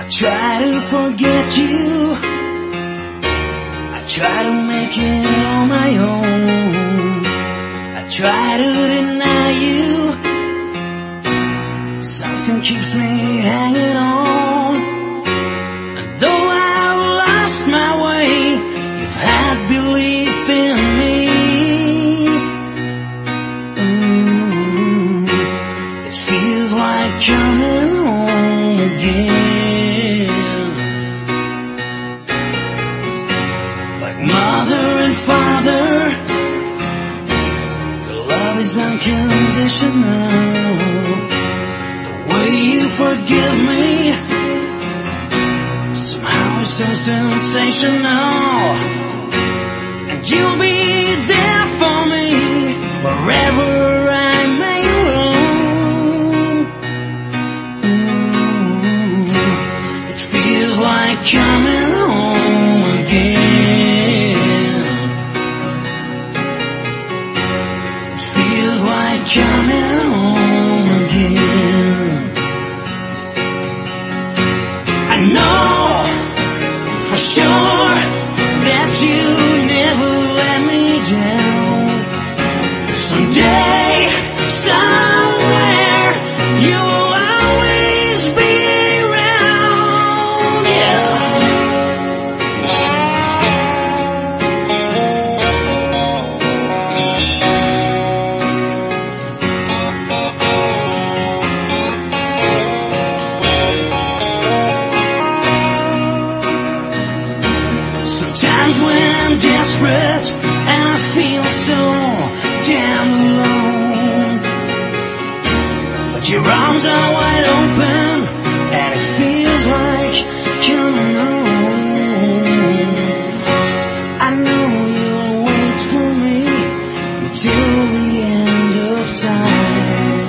I try to forget you, I try to make it on my own, I try to deny you, something keeps me hanging on. And though I've lost my way, you've had belief in me. It feels like coming home again. Like mother and father, your love is unconditional. The way you forgive me, somehow it's so sensational. And you'll be there for me wherever I may roam. It feels like coming home again. It feels like coming home again. I know for sure that you never let me down. Someday, somewhere, you will always be around, yeah. Sometimes when I'm desperate and I feel so damn alone, but your arms are wide open and it feels like coming home. I know you'll wait for me until the end of time.